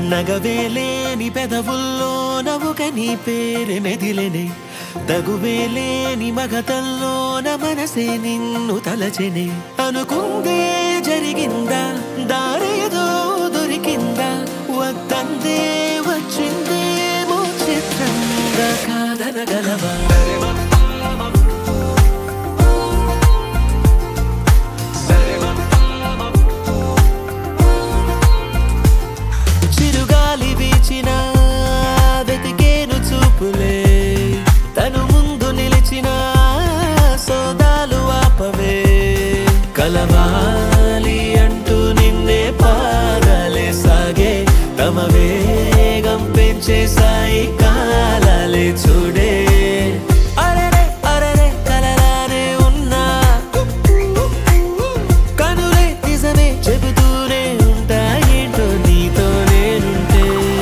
నగవేలేని పెదవుల్లో నవ్వుక నీ పేరు మెదిలెనే తగువేలేని మగతల్లోన మనసే నిన్ను తలచెనే అనుకుందే జరిగిందా దారేదో దొరికిందా వద్దందే వచ్చిందేమో చిత్రంగా కాదనగలవా చిరుగాలి వీచిన వెతికేను చూపులే తను ముందు నిలిచిన సోదాలు ఆపవే కలవాలి అంటూ నిన్నే పాదాలే సాగే తమ వేగం పెంచేసాయి కాలాలే చూడే అరెరే అరెరే కలలానే ఉన్నా కనులే నిజమే చెబుతూనే ఉంటా ఏంటో నీతో నేనుంటే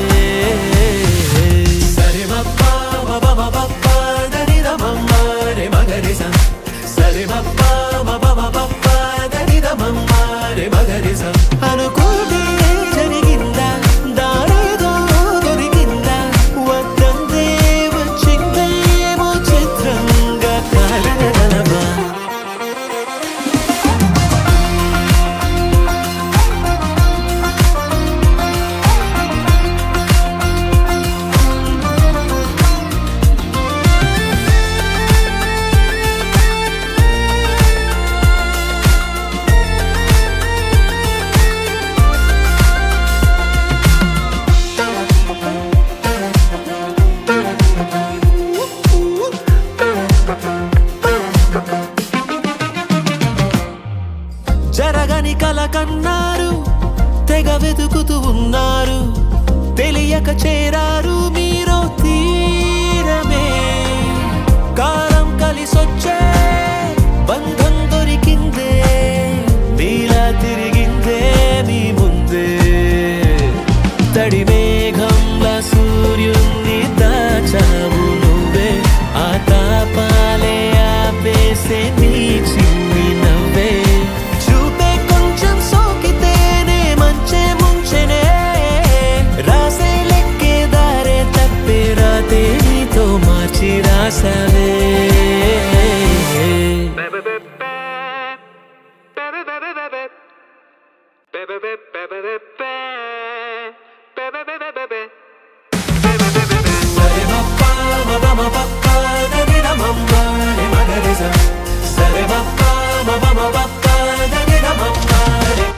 సరే మప్పా మబమబప్పా దనిదమమ్మా రే మగరిసా సరే మప్పా మబమబప్పా దనిదమమ్మా రే మగరిసా అనుకుంటే జరిగిందా దారేదో దొరికిందా వద్దందే వచ్చిందేమో చిత్రంగా కాదనగలవా జరగని కల కన్నారు తెగ వెతుకుతూ ఉన్నారు తెలియక చేరారు మీరు తీరమే కాలం కలిసొచ్చే బంధం దొరికిందే నీలా తిరిగిందే నీ ముందే తడి మేఘంలా సూర్యున్ని దాచావు నువ్వే ఆ తాపాలే ఆపేసే నీ చిన్ని నవ్వే చూపే కొంచెం సోకితేనే మంచే ముంచెనే రాసే లెక్కే దారే తప్పే రాతే నీతో మార్చి రాసావే సరే మప్పా మబమబప్పా దనిదమమ్మా రే మగరిసా సరే మప్పా మబమబప్పా దనిదమమ్మా రే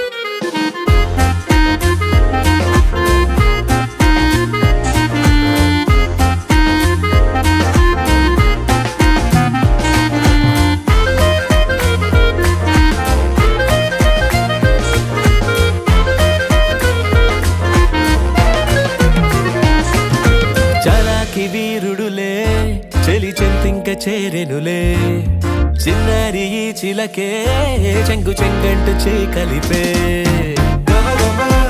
చలాకి వీరుడులే చెలి చెంతింక చేరెనులే చిన్నారి ఈ చిలకే చెంగు చెంగంటు చే కలిపే